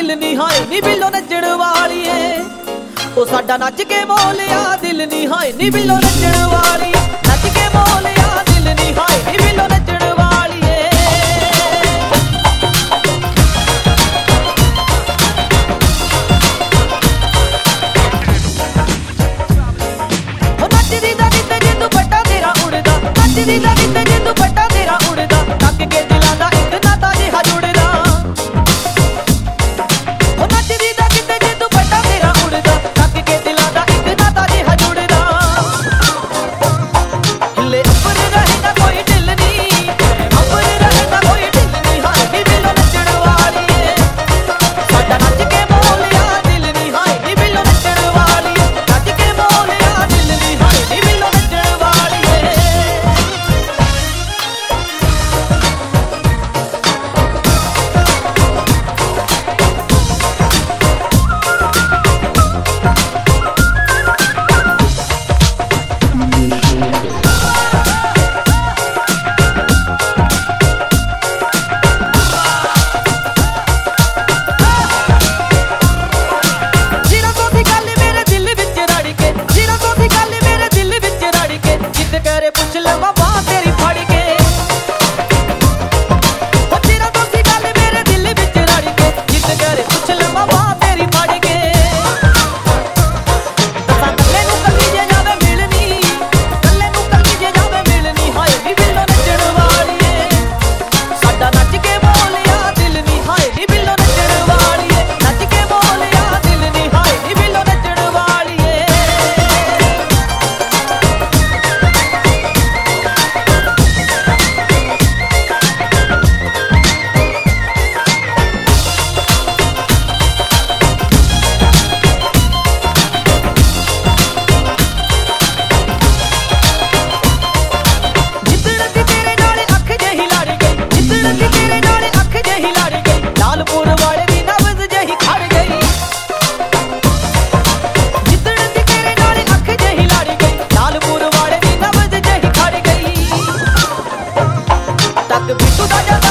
दिल नी हाय नी बिल्लो नचण वालीए ओ साडा नच के मोलिया दिल नी हाय नी बिल्लो नचण वालीए नच के मोलिया दिल नी हाय नी बिल्लो नचण वालीए ओ नचदी दा किते जे दुपट्टा तेरा उड़दा नचदी दा किते जे दुपट्टा तेरा उड़दा तक के दिलां दा इक नाता जिहा जुड़दा बिट्टू दा